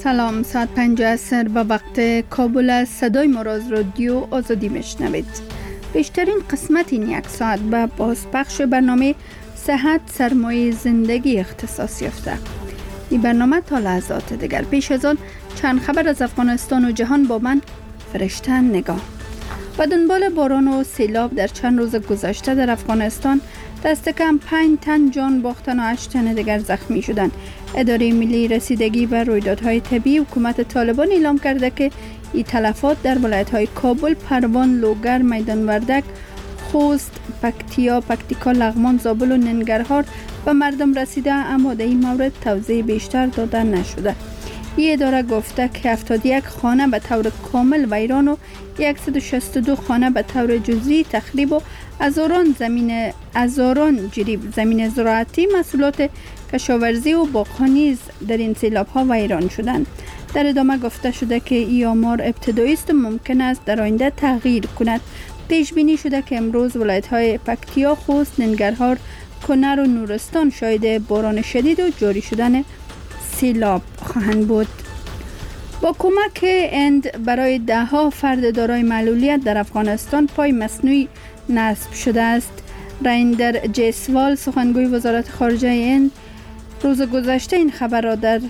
سلام، ساعت 5 عصر به وقت کابل است. صدای ما را از رادیو آزادی میشنوید. بیشترین قسمت این یک ساعت به بازپخش برنامه صحت سرمایه زندگی اختصاص یافته. این برنامه تا لحظات دیگر. پیش از آن چند خبر از افغانستان و جهان با من فرشته نگاه. و دنبال باران و سیلاب در چند روز گذشته در افغانستان دست کم 5 تن جان باختن و 8 تن دیگر زخمی شدند. اداره ملی رسیدگی به رویدادهای طبیعی حکومت طالبان اعلام کرده که این تلفات در ولایت‌های کابل، پروان، لوگر، میدان وردک، خوست، پکتیکا، لغمان، زابل و ننگرهار به مردم رسیده، اما در این مورد توضیح بیشتر داده نشده. این اداره گفته که 71 خانه به طور کامل ویران و 162 خانه به طور جزئی تخریب و هزاران جریب زمین زراعتی، محصولات کشاورزی و باغ‌ها در این سیلاب‌ها ویران شدند. در ادامه گفته شده که این آمار ابتدایی است و ممکن است در آینده تغییر کند. پیش بینی شده که امروز ولایت‌های پکتیا، خوست، ننگرهار، کنر و نورستان شاهد باران شدید و جاری شدن سیلاب خواهند بود. با کمک هند برای ده‌ها فرد دارای معلولیت در افغانستان پای مصنوعی نصب شده است. رایندر جیسوال، سخنگوی وزارت خارجه هند، روز گذشته این خبر را در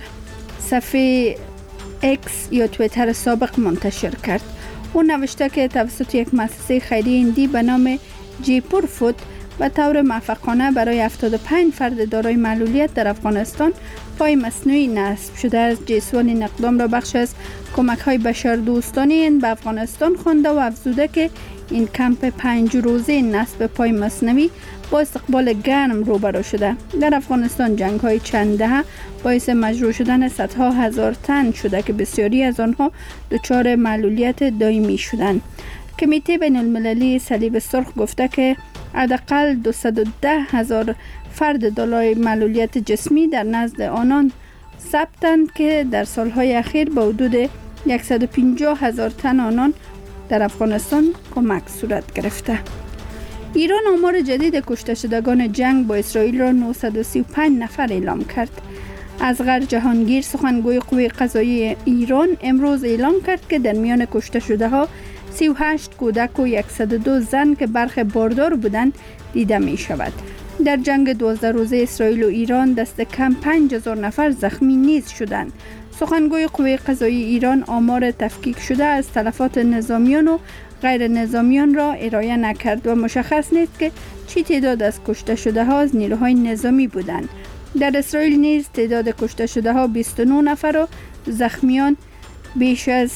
صفحه اکس یا توییتر سابق منتشر کرد. او نوشته که توسط یک مؤسسه خیریه هندی به نام جیپور فود به طور موفقانه برای 75 فرد دارای معلولیت در افغانستان پای مصنوعی نصب شده است. جیسوال این اقدام را بخش از کمک‌های بشردوستانه هند به افغانستان خوانده و افزوده که این کمپ 5 روزه نصب پای مصنوعی با استقبال گرم روبرو شده. در افغانستان جنگ‌های چند دهه باعث مجروح شدن صدها هزار تن شده که بسیاری از آنها دچار معلولیت دائمی شدند. کمیته بین‌المللی صلیب سرخ گفته که حداقل 210,000 فرد دارای معلولیت جسمی در نزد آنان ثبتند که در سالهای اخیر به حدود 150,000 تن آنان در افغانستان کمک صورت گرفته. ایران آمار جدید کشته شدگان جنگ با اسرائیل را 935 نفر اعلام کرد. اصغر جهانگیر، سخنگوی قوه قضاییه ایران، امروز اعلام کرد که در میان کشته شده ها 38 کودک و 102 زن که برخی باردار بودند دیده می شود. در جنگ 12 روزه اسرائیل و ایران دست کم 5,000 نفر زخمی نیز شدند. سخنگوی قوه قضاییه ایران آمار تفکیک شده از تلفات نظامیان و غیر نظامیان را ارائه نکرد و مشخص نیست که چی تعداد از کشته شده ها از نیروهای نظامی بودند. در اسرائیل نیز تعداد کشته شده ها 29 نفر و زخمیان بیش از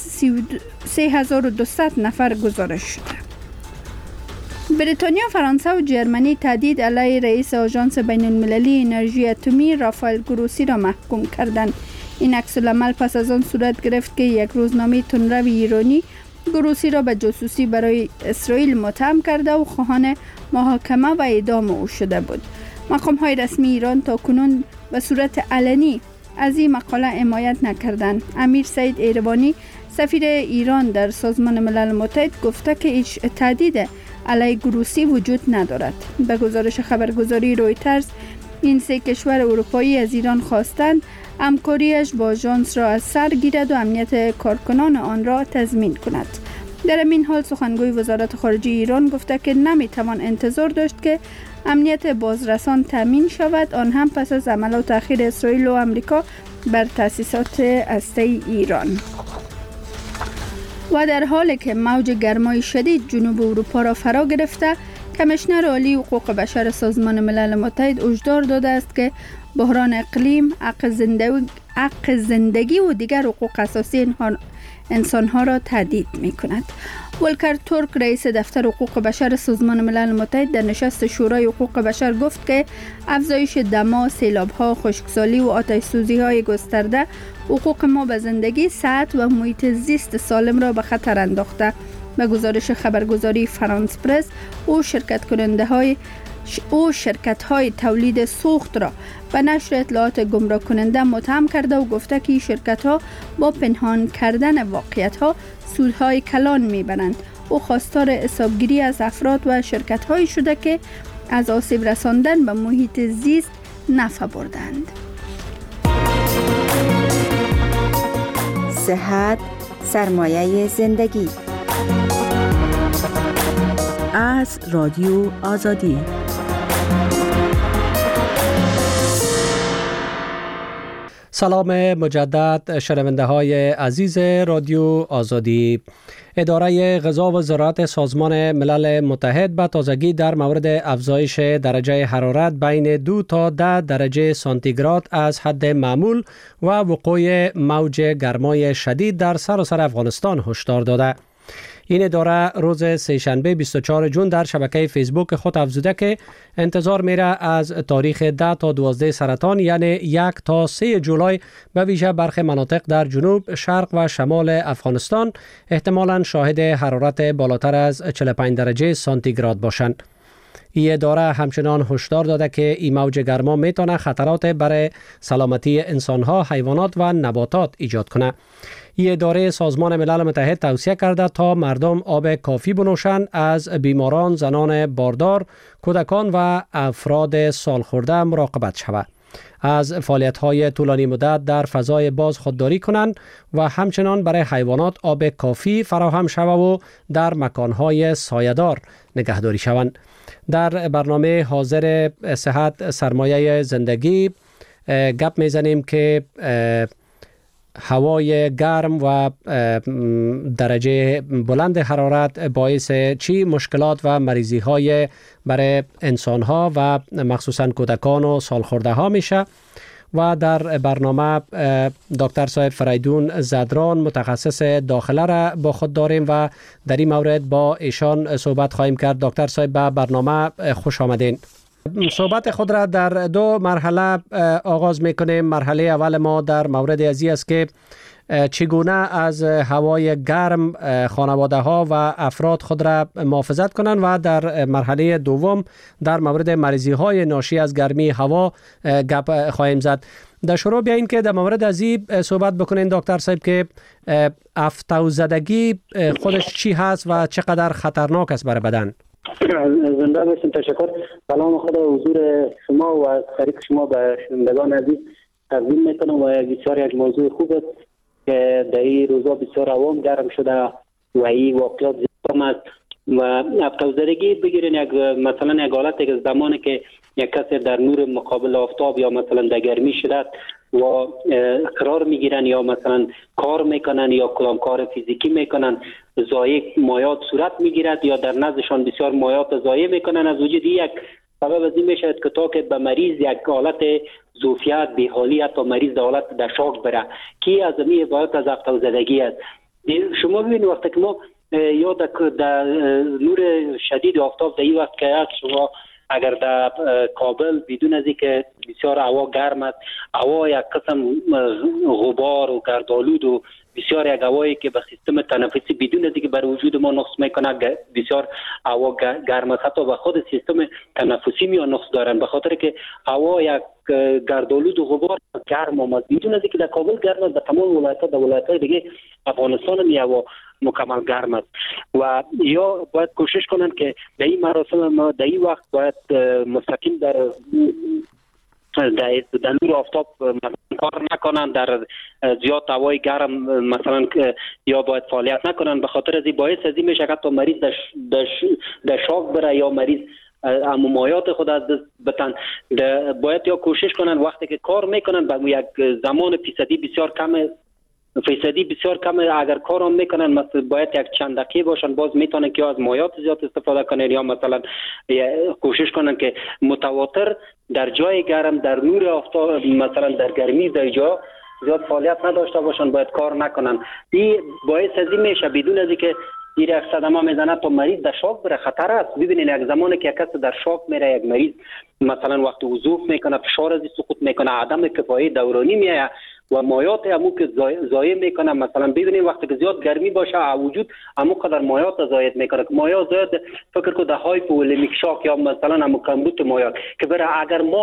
3200 نفر گزارش شده. بریتانیا، فرانسه و جرمنی تهدید علیه رئیس آژانس بین‌المللی انرژی اتمی رافائل گروسی را محکوم کردند. این عکس‌العمل پس از آن صورت گرفت که یک روزنامه تندرو ایرانی گروسی را به جاسوسی برای اسرائیل متهم کرده و خواهان محاکمه و اعدام او شده بود. مقام‌های رسمی ایران تاکنون به صورت علنی از این مقاله حمایت نکردند. امیر سعید ایروانی، سفیر ایران در سازمان ملل متحد، گفته که هیچ تهدید علیه گروسی وجود ندارد. به گزارش خبرگزاری رویترز، این 3 کشور اروپایی از ایران خواستند همکاریش با آژانس را از سر گیرد و امنیت کارکنان آن را تضمین کند. در این حال سخنگوی وزارت خارجه ایران گفته که نمیتوان انتظار داشت که امنیت بازرسان تامین شود، آن هم پس از حملات اخیر اسرائیل و آمریکا بر تأسیسات هسته‌ای ایران. و در حالی که موج گرمای شدید جنوب اروپا را فرا گرفته، کمیشنر عالی حقوق بشر سازمان ملل متحد هشدار داده است که بحران اقلیم، حق زندگی و دیگر حقوق اساسی انسانها را تهدید می کند. ولکر تورک، رئیس دفتر حقوق بشر سازمان ملل متحد، در نشست شورای حقوق بشر گفت که افزایش دما، سیلاب‌ها، خشکسالی و آتش‌سوزی‌های گسترده حقوق ما به زندگی، صحت و محیط زیست سالم را به خطر انداخته. به گزارش خبرگزاری فرانس پرس، او شرکت‌های تولید سوخت را به نشر اطلاعات گمراه کننده متهم کرده و گفته که این شرکت‌ها با پنهان کردن واقعیت‌ها سودهای کلان می‌برند. او خواستار حسابگیری از افراد و شرکت‌هایی شده که از آسیب رساندن به محیط زیست نفع بردند. صحت سرمایه زندگی. از رادیو آزادی. سلام مجدد شنونده های عزیز رادیو آزادی. اداره غذا و زراعت سازمان ملل متحد به تازگی در مورد افزایش درجه حرارت بین 2 تا 10 درجه سانتیگراد از حد معمول و وقوع موج گرمای شدید در سراسر افغانستان هشدار داده. این اداره روز سه‌شنبه 24 جون در شبکه فیسبوک خود افزوده که انتظار میره از تاریخ 10 تا 12 سرطان یعنی 1 تا 3 جولای به ویژه برخی مناطق در جنوب، شرق و شمال افغانستان احتمالاً شاهد حرارت بالاتر از 45 درجه سانتیگراد باشند. این اداره همچنان هشدار داده که این موج گرما میتونه خطرات برای سلامتی انسانها، حیوانات و نباتات ایجاد کنه. این اداره سازمان ملل متحد توصیه کرده تا مردم آب کافی بنوشند، از بیماران، زنان باردار، کودکان و افراد سالخورده مراقبت شود. از فعالیت‌های طولانی مدت در فضای باز خودداری کنند و همچنان برای حیوانات آب کافی فراهم شود و در مکان‌های سایه‌دار نگهداری شوند. در برنامه حاضر صحت سرمایه زندگی گپ میزنیم که هوای گرم و درجه بلند حرارت باعث چی مشکلات و مریضی های برای انسان ها و مخصوصا کودکان و سالخورده ها میشه. و در برنامه دکتر صاحب فریدون زدران متخصص داخله را با خود داریم و در این مورد با ایشان صحبت خواهیم کرد. دکتر صاحب به برنامه خوش آمدین. صحبت خود را در 2 مرحله آغاز میکنیم. مرحله اول ما در مورد ازی است که چگونه از هوای گرم خانواده ها و افراد خود را محافظت کنند و در مرحله دوم در مورد مریضی های ناشی از گرمی هوا گپ خواهیم زد. در شروع بیایید که در مورد ازی صحبت بکنین دکتر صاحب که افتوزدگی خودش چی هست و چقدر خطرناک است برای بدن؟ زنده باشین. تشکر. سلام خدا حضور شما و شریک شما به شنوندگان عزیز تقدیم میکنم و بسیار یک موضوع خوب است که در این روزا بسیار عوام گرم شده و این واقعات زیاد است و افتوزدگی بگیرین مثلا یک حالت که زمانی که یک کسی در نور مقابل آفتاب یا مثلا در گرمی شدت و قرار میگیرن یا مثلا کار میکنن یا کدام کار فیزیکی میکنن، ضایع مایات صورت میگیرد یا در نزدشان بسیار مایات ضایع میکنن. از وجود یک سبب از این میشه که تا که به مریض یک حالت ظرفیت، بی‌حالی تا مریض در حالت در شاک بره که از این عبارت از افتوزدگی است. شما ببینید وقتی که ما یا در نور شدید آفتاب در این وقت که شما اگر در کابل بدون از اینکه بسیار هوا گرم است، هوا یک قسم غبار و گردآلود و بسیار یک هوایی که به سیستم تنفسی بدون از اینکه بر وجود ما نقص میکنه، بسیار هوا گرم است. حتی به خود سیستم تنفسی می نقص دارن به خاطر که هوا یک گردآلود و غبار گرم آمد. بدون از اینکه در کابل گرم است، در تمام ولایت‌ها در ولایت‌های دیگه افغانستان هم هوا مکمل گرم است و یا باید کوشش کنن که در این مراسم ما در این وقت باید مستقیم در نور آفتاب کار نکنن، در زیاد هوای گرم مثلا یا باید فعالیت نکنن. به خاطر از این باعث از این میشه که تا مریض در شاک بره یا مریض مایات خود از دست بتن. باید یا کوشش کنن وقتی که کار میکنن به یک زمان فیصدی بسیار کم اگر کارم میکنن مثلا باید یک چند دقیقه باشن، باز میتونن که از مایات زیاد استفاده کنن یا مثلا کوشش کنن که متواتر در جای گرم در نور آفتاب مثلا در گرمی در جا زیاد فعالیت نداشته باشن، باید کار نکنن. این باعث از این میشه بدون از اینکه یک صدمه میزنه تا مریض در شاک بره خطر است. ببینید یک زمانی که یک کس در شاک میره، یک مریض مثلا وقتی وضوف میکنه فشار از سقوط میکنه، عدم کفایی دورانی میایه و مایات همو که ضایع میکنه. مثلا ببینید وقتی که زیاد گرمی باشه وجود همو قدر مایات ضایع میکنه. مایات زیاد فکر کو ده هایپوولمیک شاک یا مثلا همو کمبود مایات که برای اگر ما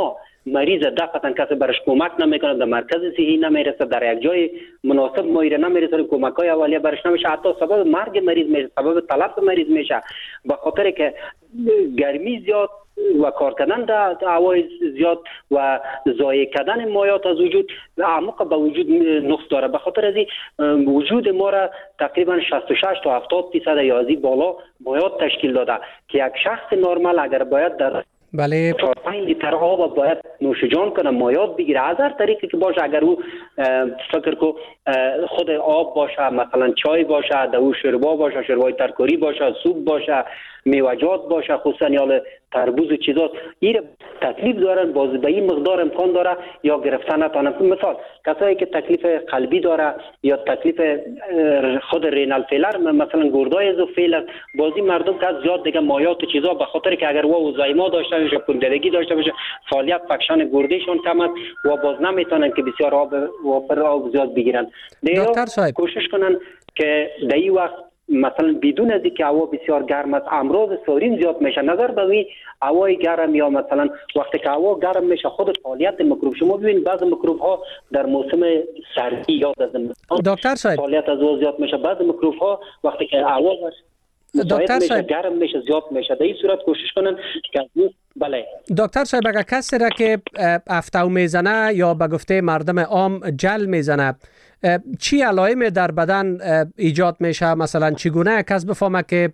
مریض دفعتا کسی برش کمک نمیکنه، در مرکز صحی نمیرسه، در یک جای مناسب مایره نمیرسه، کمک های اولیه برش نمیشه، حتی سبب مرگ مریض میشه، سبب تلف مریض میشه، به خاطر که گرمی زیاد و کار کردن در هوای زیاد و ضایع کردن مایات از وجود عمق به وجود نقص داره. به خاطر از وجود ما را تقریبا 66 تا 70% یا از این بالا مایات تشکیل داده که یک شخص نرمال اگر باید در بله 5 لیتر آب باید نوش جان کنه، مایات بگیره، از هر طریقی که باشه. اگر او فکر کو خود آب باشه، مثلا چای باشه، دو شوربا باشه، شوربای ترکاری باشه، سوپ باشه، میوه‌جات باشه، خصوصا یا تربوز و چیزات، این تکلیف دارن، باز به این مقدار امکان داره یا گرفتن نتونه. مثال کسایی که تکلیف قلبی داره یا تکلیف خود رینال فیلر، مثلا گردای ازوفیل، بازی مردم که زیاد دیگه مایات و چیزا، به خاطر که اگر او زایما داشته باشه، پوندگی داشته باشه، فعالیت فکشن گردهشون کم است و باز نمیتونن که بسیار آب زیاد بگیرن. دکتر صاحب کوشش کنن که در این وقت مثلا بدون از اینکه هوا بسیار گرم است، امراض سارین زیاد میشه. نظر به این هوای گرم یا مثلا وقتی که هوا گرم میشه، خود فعالیت میکروب، شما ببینید بعضی میکروب ها در موسم سردی یا در زمستان دکتر صاحب فعالیت از او زیاد میشه. بعضی میکروب ها وقتی که هوا دکتر صاحب گرم میشه زیاد میشه. در این صورت کوشش کنن که بله دکتر صاحب اگر کسی را که افتو میزنه یا به گفته مردم عام جل میزنه، چی علائم در بدن ایجاد میشه؟ مثلا چگونه کس بفهمه که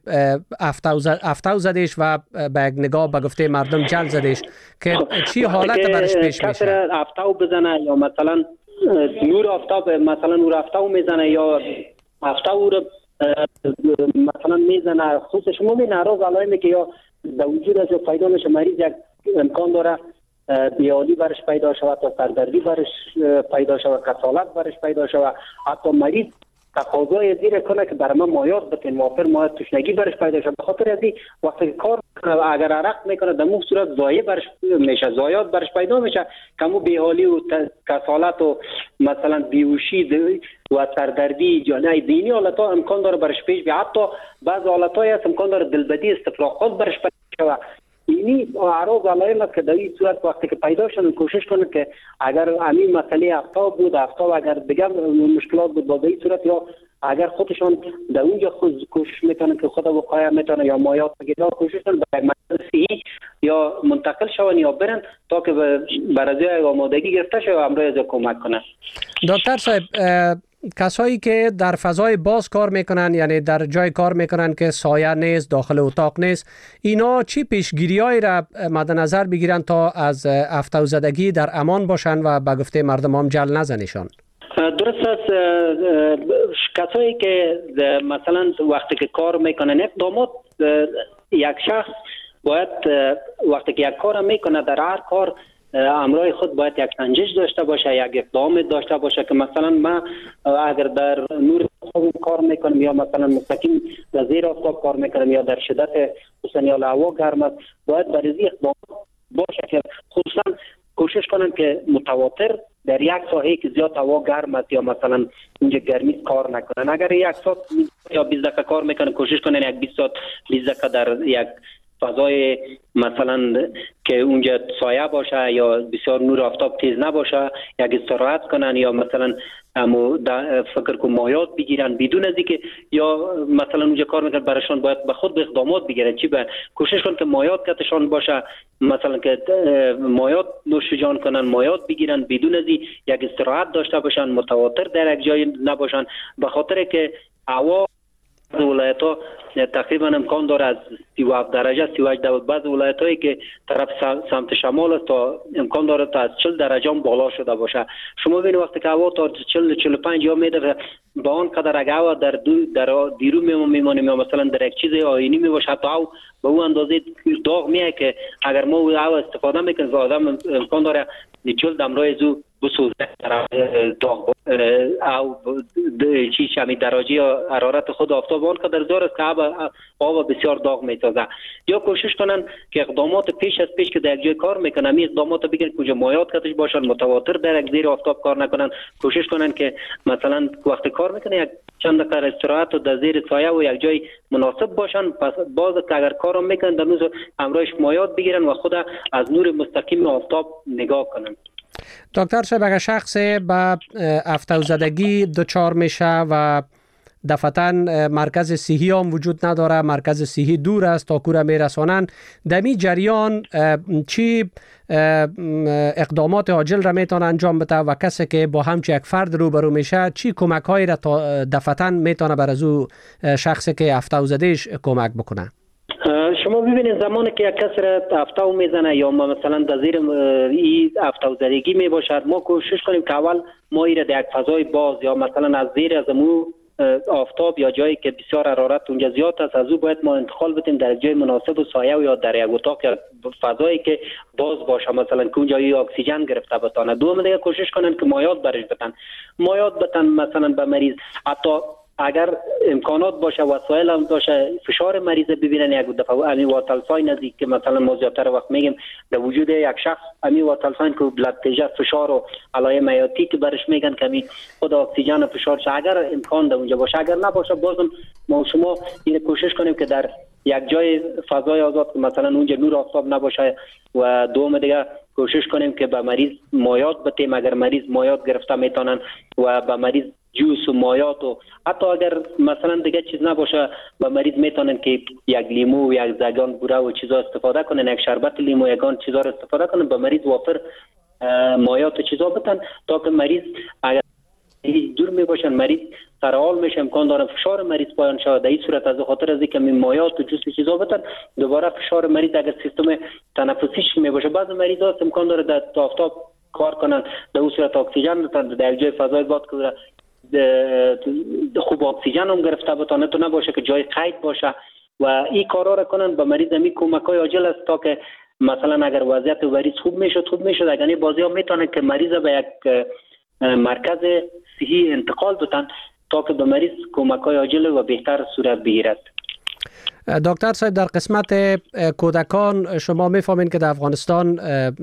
افتو زدش و به یک نگاه به گفته مردم جل زدش، که چی حالت برش پیش میشه؟ کسی افتو بزنه یا مثلا نور آفتاب، مثلا نور افتو میزنه یا افتو رو مثلا میزنه، خصوصا شما می ناراض علائمی که یا در وجود از پیدا میشه، مریض یک امکان داره بیالی برش پیدا شود، تا سردردی برش پیدا شود، کسالت برش پیدا شود، حتی مریض تقاضای زیر کنه که برای من مایات بتین، موافر مایات تشنگی برش پیدا شود. بخاطر از این وقتی کار اگر عرق میکنه در مو صورت ضایع برش میشه، ضایعات برش پیدا میشه، کمو بیحالی و کسالت و مثلا بیهوشی و سردردی جانای دینی حالتا امکان داره برش پیش بیاد. حتی بعض حالتای هست امکان داره دلبدی، استفراغات برش پیدا شود. اینی اعراض علائم است که در این صورت وقتی که پیدا شدن کوشش کنه که اگر همین مسئله افتاب بود، افتاب اگر دیگه مشکلات بود، با این صورت یا اگر خودشان در اونجا خود کوشش میکنن که خود وقایع میتونه یا مایات بگیرن، کوشش کنن به مرکز صحی یا منتقل شون یا برن تا که برای آمادگی گرفته شه و امروز کمک کنن. دکتر صاحب کسایی که در فضای باز کار میکنن، یعنی در جای کار میکنن که سایه نیست، داخل اتاق نیست، اینا چی پیشگیریایی را مد نظر بگیرن تا از افتو زدگی در امان باشن و به گفته مردم هم جل نزنشان؟ درست است. کسایی که مثلا وقتی که کار میکنن، اقدامات یک شخص باید وقتی که یک کار میکنه در هر کار امرای خود باید یک سنجش داشته باشه، یک اقدام داشته باشه که مثلا من اگر در نور کار میکنم یا مثلا مستقیم در زیر آفتاب کار میکنم یا در شدت خصوصا یا هوا گرم است، باید برای اقدام باشه که خصوصا کوشش کنن که متواتر در یک ساحه که زیاد هوا گرم است یا مثلا اونجا گرمی کار نکنن. اگر یک ساعت یا 20 دقیقه کار میکنن، کوشش کنن یک 20 ساعت 20 دقیقه در یک فضای مثلا که اونجا سایه باشه یا بسیار نور آفتاب تیز نباشه یک استراحت کنن یا مثلا فکر کن مایات بگیرن بدون از اینکه یا مثلا اونجا کار میکنن براشون باید به خود اقدامات بگیرن. چی به کوشش کن که مایات کتشان باشه، مثلا که مایات نوش جان کنن، مایات بگیرن بدون از یک استراحت داشته باشن، متواتر در یک جای نباشن، به خاطر که هوا ولایت ها تقریبا امکان داره از 37 درجه 38 درجه، بعض ولایت هایی که طرف سمت شمال است تا امکان داره تا از 40 درجه هم بالا شده باشه. شما ببینید وقتی که هوا تا 40 45 یا میده با آن قدر اگه هوا در دیرو میمونه یا مثلا در یک چیز آینی میباشه، حتی او به اون اندازه داغ میه که اگر ما هوا استفاده میکنیم آدم امکان داره جلد امرای زو بسوزه در داغ او چیز همی درجه حرارت خود آفتاب آن قدر دار است که آب بسیار داغ میتازه. یا کوشش کنن که اقدامات پیش از پیش که در یک جای کار میکنن می اقدامات بگیرن کجا مایات کتش باشن، متواتر در یک زیر آفتاب کار نکنن. کوشش کنن که مثلا وقتی کار میکنه یک چند دقیقه استراحت و در زیر سایه و یک جای مناسب باشن. پس باز که اگر کارم میکنن در نوز امرایش مایات بگیرن و خود از نور مستقیم آفتاب نگاه کنن. دکتر صاحب اگر شخص به افتوزدگی دچار میشه و دفعتاً مرکز صحی هم وجود نداره، مرکز صحی دور است تا کوره میرسانن، دمی جریان چی اقدامات عاجل را میتونه انجام بده و کسی که با همچه یک فرد روبرو میشه چی کمک هایی را تا دفعتاً میتونه بر از او شخصی که افتوزدهش کمک بکنه؟ شما ببینید زمانی که یک کس را افتو میزنه یا مثلا در زیر این افتوزدگی می باشد، ما کوشش کنیم که اول ما ایره در یک فضای باز یا مثلا از زیر از مو آفتاب یا جایی که بسیار حرارت اونجا زیاد است از او باید ما انتقال بدیم در جای مناسب و سایه یا در یک اتاق یا فضایی که باز باشه، مثلا که اونجا اکسیژن گرفته بتانه. دوم دیگه کوشش کنن که مایات برش بتن مثلا به مریض، حتی اگر امکانات باشه وسایل هم باشه فشار مریض ببینن یک دفعه امی واتلفاین نزدیک که مثلا ما زیادتر وقت میگیم در وجود یک شخص امی واتلفاین که بلاد پرشر فشار و علائم حیاتی که برش میگن که می خود اکسیژن و فشار اگر امکان در اونجا باشه، اگر نباشه بازم ما شما این کوشش کنیم که در یک جای فضای آزاد که مثلا اونجا نور آفتاب نباشه و دوم دیگه کوشش کنیم که به مریض مایات بتیم. اگر مریض مایات گرفته میتونن و به مریض جوس و مایات و حتی اگر مثلا دیگه چیز نباشه به مریض میتونن که یک لیمو و یک زگان بوره و چیزا استفاده کنن، یک شربت لیمو یگان چیزا رو استفاده کنن، به مریض وافر مایات و چیزا بدن تا که مریض اگر دور می باشن مریض سرحال میشه، امکان داره فشار مریض پایان شود. در این صورت از خاطر از اینکه مایات و جوس و چیزا بدن دوباره فشار مریض اگر سیستم تنفسیش می باشه، بعضی مریضا امکان داره در آفتاب کار کنن، در اون صورت اکسیژن بدن در جای فضای باز که خوب اکسیژن هم گرفته بتانه تو نباشه که جای قید باشه و این کارا را کنن. به مریض می کمکای عاجل است تا که مثلا اگر وضعیت مریض خوب میشد اگر بازی ها میتونه که مریض به یک مرکز صحی انتقال بدن تا که به مریض کمکای عاجل و بهتر صورت بگیرد. دکتر صاحب در قسمت کودکان شما میفهمین که در افغانستان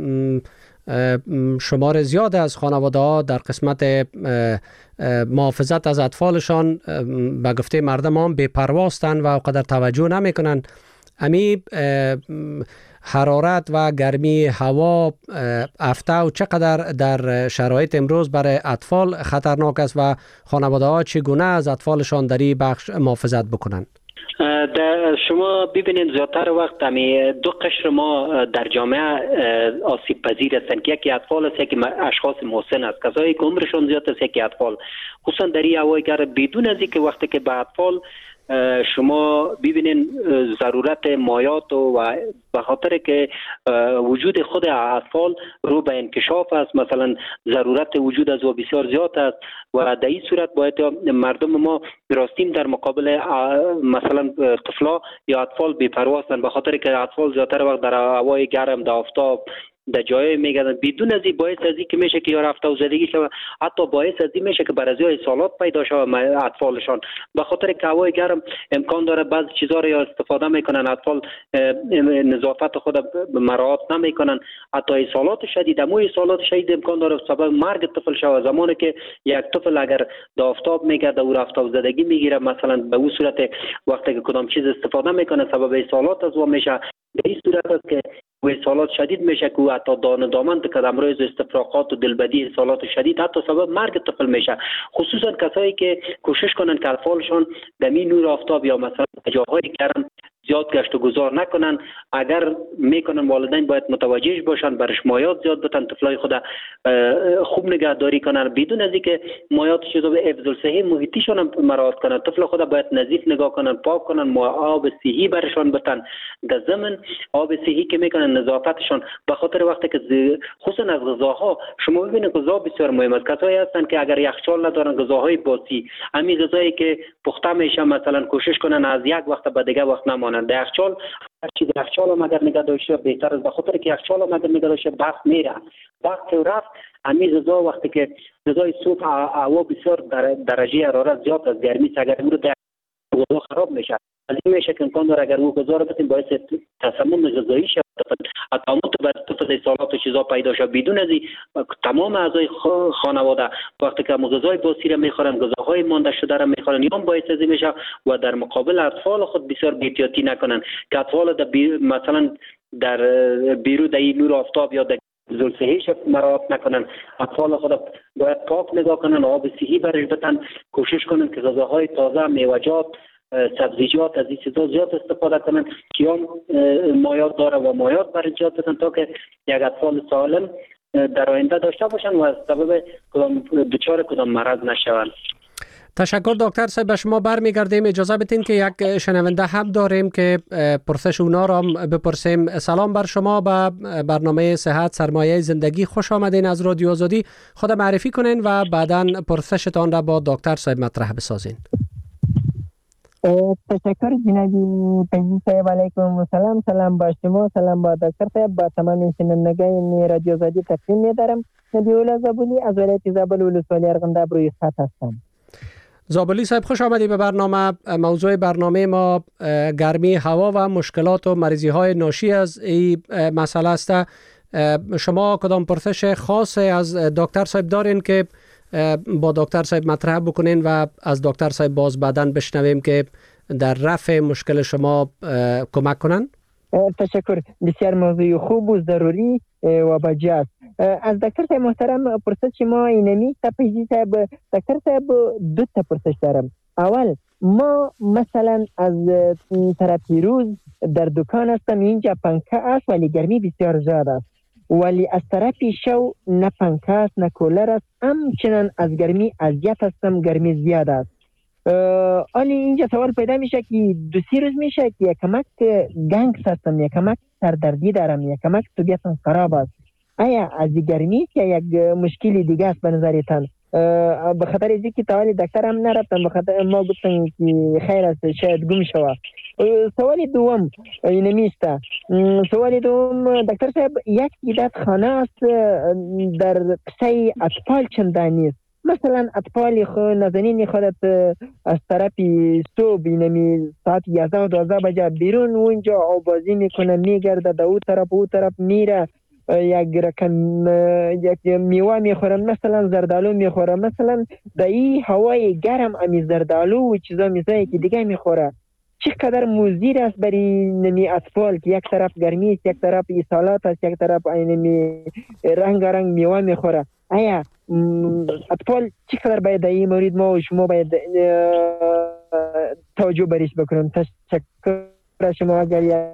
شمار زیاد از خانواده ها در قسمت محافظت از اطفالشان به گفته مردم هم بی‌پرواستند و قدر توجه نمیکنن. امی حرارت و گرمی هوا افتو چقدر در شرایط امروز برای اطفال خطرناک است و خانواده ها چگونه از اطفالشان در این بخش محافظت بکنند؟ شما ببینید زیادتر وقت همی دو قشر ما در جامعه آسیب پذیر هستند که یکی اطفال است یکی اشخاص محسن است، کسایی که عمرشون زیاد است یکی اطفال، خصوصا در این هوای گرم بدون از اینکه وقتی که به اطفال شما ببینین ضرورت مایات و به خاطر که وجود خود اطفال رو به انکشاف است، مثلا ضرورت وجود از و بسیار زیاد است و در این صورت باید مردم ما راستیم در مقابل مثلا طفلا یا اطفال بی‌پروا هستند، به خاطر که اطفال زیادتر وقت در هوای گرم در آفتاب در جای میگردن بدون از این باعث از این که میشه که یا افتوزدگی شود، حتی باعث از این میشه که برای سالات پیدا شود اطفالشان، به خاطر که هوای گرم امکان داره بعضی چیزا رو یا استفاده میکنن اطفال نظافت خود مراعات نمیکنن، حتی سالات شدید سالات شدید امکان داره سبب مرگ طفل شود. زمانی که یک طفل اگر در آفتاب میگرده و افتوزدگی میگیره مثلا به اون صورت وقتی که کدام چیز استفاده میکنه سبب سالات از و میشه، به این صورت است که سالات شدید میشه که حتی دامن که امروز استفراغات و دلبدی سالات شدید حتی سبب مرگ طفل میشه، خصوصا کسایی که کوشش کنن که اطفالشان در نور آفتاب یا مثلا جاهای گرم زیاد گشت و گذار نکنن. اگر میکنن والدین باید متوجهش باشن، برش مایات زیاد بدن، طفلای خود خوب نگهداری کنن بدون از اینکه مایات چیزا به حفظ الصحه محیطیشون هم مراعات کنن، طفل خود باید نظیف نگاه کنن، پاک کنن، آب صحی برشان بدن، در ضمن آب صحی که میکنن نظافتشون، به خاطر وقتی که خصوصا از غذاها شما ببینید غذا بسیار مهم است. کسایی هستن که اگر یخچال ندارن غذاهای باسی همین غذایی که پخته میشه مثلا کوشش کنن از یک وقت به دیگه وقت نمانه کنند. در یخچال هرچی در یخچال هم اگر نگه داشته بهتر است، به خاطر که یخچال هم اگر نگه داشته بخت میره. وقت رفت همین غذا وقتی که غذای صبح هوا بسیار درجه حرارت زیاد از گرمی اگر او در غذا خراب میشه. از این میشه که امکان داره اگر او غذا رو بتیم باعث تسمم غذایی شه، تمام تو سالات و چیزا پیدا شه. بدون از تمام اعضای خانواده وقتی که غذای باسی را میخورن، غذاهای مانده شده را میخورن، یا باعث از این میشه و در مقابل اطفال خود بسیار بی‌احتیاطی نکنن که اطفال مثلا در بیرون در نور آفتاب یا در زلسهیش مراعات نکنن. اطفال خود باید پاک نگاه کنن، آب صحی برش بدن، کوشش کنن که غذاهای تازه، میوه‌جات، سبزیجات از این چیزا زیاد استفاده کنن که هم مایات داره و مایات برای ایجاد بدن تا که یک اطفال سالم در آینده داشته باشن و از سبب دچار کدام مرض نشوند. تشکر دکتر صاحب. به شما برمیگردیم. اجازه بدین که یک شنونده هم داریم که پرسش اونا را بپرسیم. سلام بر شما، به برنامه صحت سرمایه زندگی خوش آمدین از رادیو آزادی. خود معرفی کنین و بعداً پرسشتان را با دکتر صاحب مطرح بسازین. تشکر جنابی پنجی صاحب. علیکم السلام. سلام با شما، سلام با دکتر صاحب، با تمام شنوندگان رادیو آزادی تقدیم می‌دارم. نبی‌الله زابلی از ولایت زابل ولسوالی ارغنداب روی خط هستم. زابلی صاحب خوش آمدید به برنامه. موضوع برنامه ما گرمی هوا و مشکلات و مریضی های ناشی از این مسئله است. شما کدام پرسش خاص از دکتر صاحب دارین که با دکتر صاحب مطرح بکنین و از دکتر صاحب باز بعداً بشنویم که در رفع مشکل شما کمک کنن؟ تشکر. بسیار موضوع خوب و ضروری و بجاست. از دکتر صاحب محترم پرسش ما اینمی تپیجی صاحب. دکتر صاحب دو تا پرسش دارم. اول ما مثلا از طرف روز در دکان هستم، اینجا پنکه است ولی گرمی بسیار زیاد است، ولی از طرف شو نه پنکه است نه کولر است، همچنان از گرمی اذیت هستم، گرمی زیاد است. ولی اینجا سوال پیدا میشه که دو سی روز میشه که یکمک گنگس هستم، یکمک سردردی دارم، یکمک طبیعتم خراب است. آیا از گرمی که یک مشکلی دیگه است به نظرتان؟ به خاطر اینکه که تاولی دکتر هم نرفتم، به خاطر ما گفتن که خیر است شاید گم شود. سوال دوم اینمیست. سوال دوم دکتر صاحب، یک عدت خانه است در قصه اطفال چندانی است. مثلا اطفال نازنین خودت از طرف صبح اینمی ساعت 11 و 12 بجه بیرون اونجا آبازی میکنه، میگرده در او طرف میره، یک رقم یک میوه میخورم، مثلا زردالو میخورم، مثلا در این هوای گرم امی زردالو و چیزا میزایی که دیگه میخوره. چقدر مضر است برای نمی اطفال که یک طرف گرمی است، یک طرف ایسالات است، یک طرف نمی رنگ میوه میخوره. آیا اطفال چقدر باید این مورد ما و شما باید توجه بریش بکنم؟ تشکر شما. اگر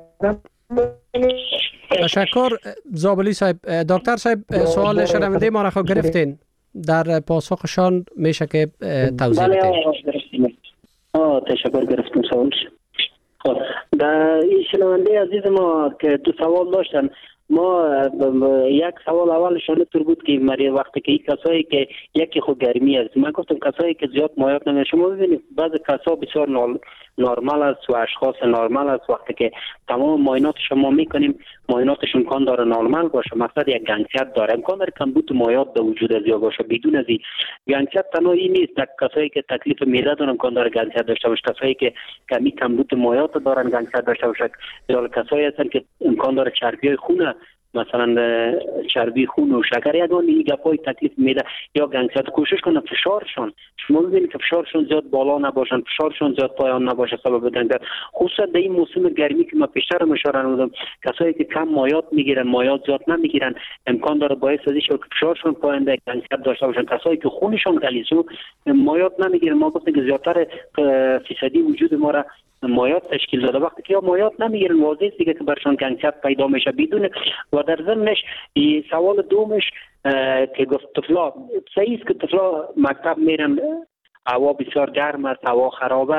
تشکر زابلی صاحب. دکتر صاحب سوال شنونده ما را خود گرفتین، در پاسخشان میشه که توضیح بدین. تشکر گرفتم سوالش. خب در این شنونده عزیز ما که دو سوال داشتن، ما یک سوال اولشان تر بود که وقتی که این کسایی که یکی خود گرمی است، من گفتم کسایی که زیاد مایات نمیشه. شما ببینید بعضی کسا بسیار نرمال است و اشخاص نرمال است، وقتی که تمام معاینات شما میکنیم معایناتشون امکان داره نرمال باشه، مثلا یک گنگسیت داره، امکان داره کمبود مایات در وجود از یا باشه. بدون از این گنگسیت تنها این نیست، کسایی که تکلیف معده دارن امکان داره گنگسیت داشته باشه، کسایی که کمی کمبود مایات دارن گنگسیت داشته باشه، یا کسایی هستن که امکان داره چربی خون، مثلا چربی خون و شکر یگان این گپای تکلیف میده یا گنگسیت. کوشش کنه فشارشون، شما ببینید که فشارشون زیاد بالا نباشن، فشارشون زیاد پایان نباشه سبب گنگسیت. خصوصا در این موسم گرمی که ما پیشتر اشاره کردم، کسایی که کم مایات میگیرن، مایات زیاد نمیگیرن، امکان داره باعث از این که فشارشون پایین ده گنگسیت داشته باشن. کسایی که خونشون غلیظ مایات نمیگیرن، ما گفتیم که زیادتر فیصدی وجود ما را مایات تشکیل داده. وقتی که مایات نمیگیرن واضح است که برشان گنگسیت پیدا میشه بدون. و در ضمنش سوال دومش که گفت طفلا، صحیح است که طفلا مکتب میرن، هوا بسیار گرم است، هوا خراب است،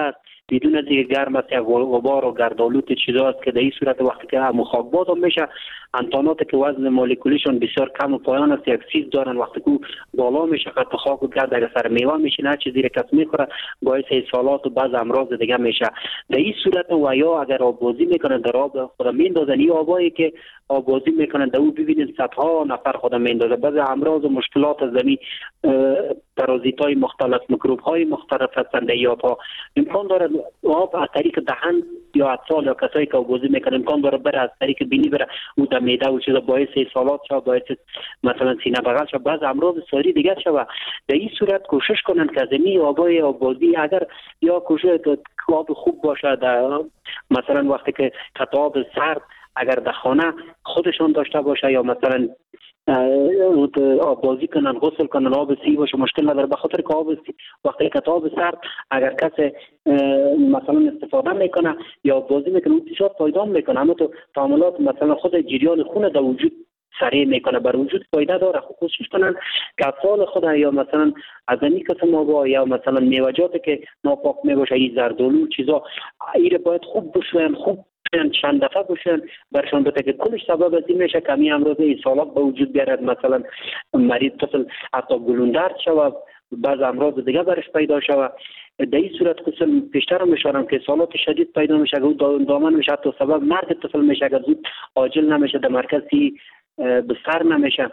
بدون از اینکه گرم است، یک غبار و گردآلود چیزا است که در این صورت وقتی که هم خاکباز هم میشه، انتانات که وزن مولکولیشون بسیار کم و پایان است، یک سیز دارن، وقتی که بالا میشه خط خاک و گرد اگر سر میوه میشینه هر چیزی کس میخوره باعث اسهالات و بعض امراض دیگه میشه. در این صورت و یا اگر آببازی میکنن در آب خود میندازن، این آبایی که آببازی میکنن در او ببینید صدها نفر خود میندازه، بعض امراض و مشکلات از زمین پارازیت‌های مختلف، میکروب‌های مختلف هستند. یا آب امکان داره آب از طریق دهن یا اطفال یا کسایی که آببازی میکنن امکان داره بره از طریق بینی بره او در معده و چیزا باعث اسهالات شود، باعث مثلا سینه بغل شود، بعض امراض ساری دیگر شود. در این صورت کوشش کنن که زمین آبای آببازی اگر یا کوشش آب خوب باشه، مثلا وقتی که آب سرد اگر در خانه خودشون داشته باشه یا مثلا آب بازی کنن، غسل کنن، آب سی باشه مشکل نداره، به خاطر که آب سی وقتی که آب سرد اگر کسی مثلا استفاده میکنه یا بازی میکنه اون بسیار پایدار میکنه، اما تو تعاملات مثلا خود جریان خون در وجود سریع میکنه، بر وجود فایده داره. کوشش کنن که اطفال خود یا مثلا از این قسم آب یا مثلا میوه‌جاتی که ناپاک میباشه، این زردآلو چیزا ایره باید خوب بشوین، خوب چند دفعه بشن برشان بده که کلش سبب از این میشه که همین امراض اسهالات به وجود بیارد، مثلا مریض طفل حتی گلوندرد شود، بعض امراض دیگه برش پیدا شود. در این صورت قسم پیشتر هم اشارم که اسهالات شدید پیدا میشه که دامن میشه، حتی سبب مرگ طفل میشه که زود عاجل نمیشه، در مرکزی به سر نمیشه.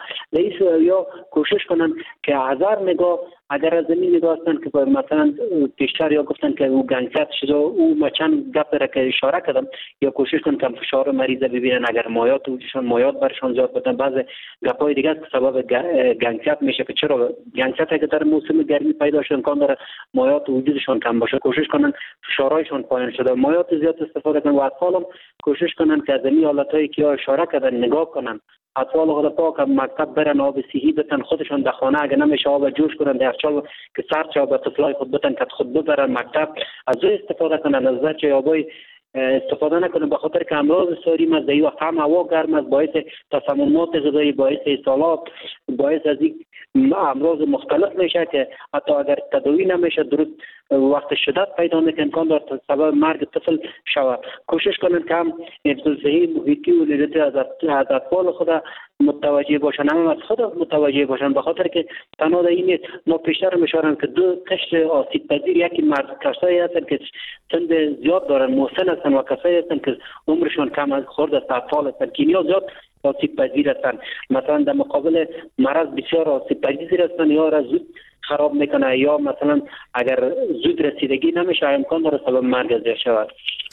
یا کوشش کنن که هزار نگاه اگر از زمین نگاه هستن که مثلا پیشتر یا گفتن که او گنگزت شده او مچن گپ را که اشاره کردم، یا کوشش کنن که فشار مریض ببینن اگر مایات وجودشون مایات برشان زیاد بدن. بعض گپای دیگه که سبب گنگزت میشه که چرا گنگزت اگر در موسم گرمی پیدا شد امکان داره مایات وجودشون کم باشه، کوشش کنن فشارهایشون پایین شده مایات زیاد استفاده کنن. و اطفالم کوشش کنن که از این حالتایی که اشاره کردن نگاه کنن، اطفال خود پاک مکتب برن، آب صحی بتن، خودشون در خانه اگه نمیشه آب جوش کنن در یخچال که سرد شود به طفلای خود بتن که خود ببرن مکتب، از او استفاده کنن، از زرچه آبای استفاده نکنن، به خاطر که امراض ساری مزدهی وقت هم هوا گرم است باعث تسممات غذایی، باعث اسهالات، باعث از این امراض مختلف میشه که حتی اگر تداوی نمیشه درست وقت شدت پیدا میکنه امکان داره سبب مرگ طفل شود. کوشش کنن که هم حفظ صحی محیطی و لیدتی از اطفال خود متوجه باشن، هم از خود متوجه باشن، به خاطر که تنها در این ما پیشتر میشارم که دو قشر آسیب پذیر، یکی مرد کسایی هستن که سن زیاد دارن مسن هستن و کسایی هستن که عمرشون کم از خورد است، اطفال هستن که اینها زیاد آسیب پذیر هستن. مثلا در مقابل مرض بسیار آسیب پذیر هستن یا را زود خراب میکنه، یا مثلا اگر زود رسیدگی نمیشه امکان داره سبب مرگ زیر شود.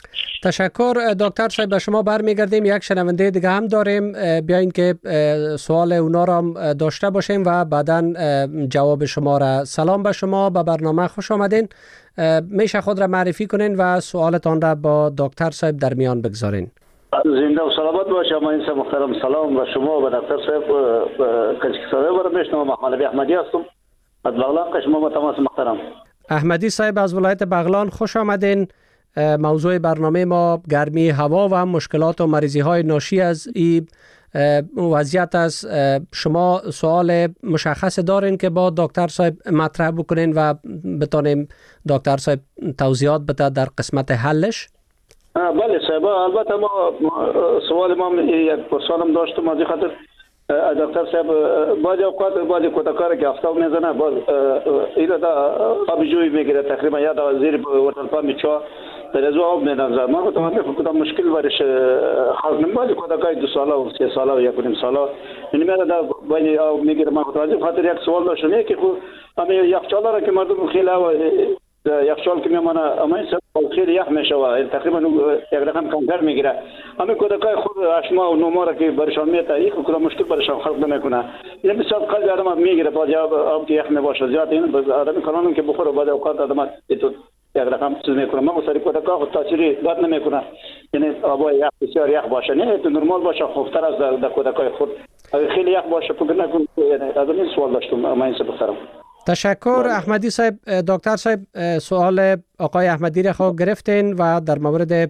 تشکر دکتر صاحب. به شما برمیگردیم. یک شنونده دیگه هم داریم، بیاین که سوال اونا را هم داشته باشیم و بعدا جواب شما را. سلام به شما، به برنامه خوش آمدین. میشه خود را معرفی کنین و سوالتان را با دکتر صاحب در میان بگذارین. زنده و سلامت باشه. ما این محترم سلام به شما و دکتر صاحب. کسی صدا برام میشنوم. محمد احمدی هستم از بغلان. قشما با تماس محترم. احمدی صاحب از ولایت بغلان، خوش آمدین. موضوع برنامه ما گرمی هوا و مشکلات و مریضی های ناشی از این وضعیت است. شما سوال مشخص دارین که با دکتر صاحب مطرح بکنین و بتانیم دکتر صاحب توضیحات بده در قسمت حلش؟ بله صاحب، البته ما سوال ما یک پرسانم داشتم از خاطر دکتر صاحب بعضی اوقات بعضی کودکان که آفتاب میزنه باز اینا دا آب جوی میگیره، تقریبا یا زیر وتر پامپ چا در از آب میدن. ما گفتم مشکل برش حل نمیشه. کودکای 2 ساله و 3 ساله و 1.5 ساله یعنی میاد دا باید آب میگیره. ما خاطر یک سوال داشتم که همین یخچال را که مردم خیلی یخچال که میمونه اما خیلی یخ میشه، تقریبا یک رقم کمتر میگیره. همین کودکای خود اشما و نوما را که برشان میاد یک کلا مشکل برشان خلق نمیکنه. این بسیار قلب آدم میگیره باز آب که یخ میباشه زیاد. این آدم کانون که بخوره بعد اوقات آدم تو یک رقم چیز میکنه. ما سری کودکا خود تاثیری داد نمیکنه، یعنی آب یخ بسیار یخ باشه نه تو نرمال باشه خوبتر از در کودکای خود. اگه خیلی یخ باشه فکر نکن. یعنی از این سوال داشتم ما این بخرم. تشکر احمدی صاحب. دکتر صاحب سوال آقای احمدی را خواه گرفتین و در مورد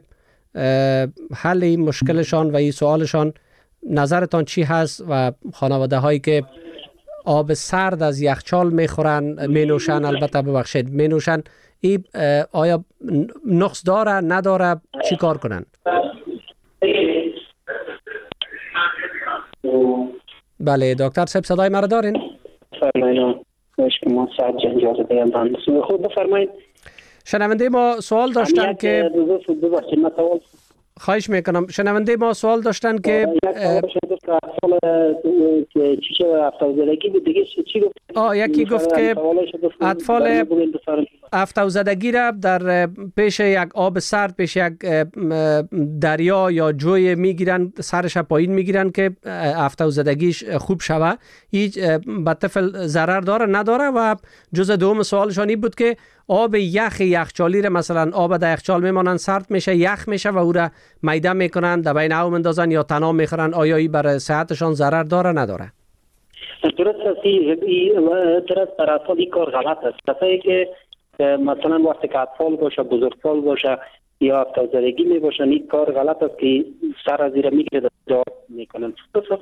حل این مشکلشان و این سوالشان نظرتان چی هست و خانواده هایی که آب سرد از یخچال میخورن، مینوشن، البته ببخشید مینوشن، این آیا نقص داره نداره، چی کار کنن؟ بله دکتر صاحب صدای مرا دارین؟ فرمایید. شما سعد جنجال بیان خود بفرمایید. شنونده ما سوال داشتن که خواهش میکنم، شنونده ما سوال داشتن که یکی گفت که اطفال 7 زدگی را در پیش یک آب سرد، پیش یک دریا یا جوی میگیرن، سرش پایین میگیرن که 7 زدگیش خوب شوه. هیچ به طفل ضرر داره نداره؟ و جز دوم سوالشان این بود که آب یخچالی را، مثلا آب در یخچال میمانن، سرد میشه، یخ میشه و او را میده میکنن، در بین او مندازن یا تنها میخورن، آیا این برای صحتشان ضرر داره نداره؟ درست است. در اطفال این کار غلط است. کسایی که مثلا وقتی که اطفال باشه، بزرگسال باشه یا 7 زدگی می باشن، این کار غلط است که سر از زیر میگیره دار میکنن.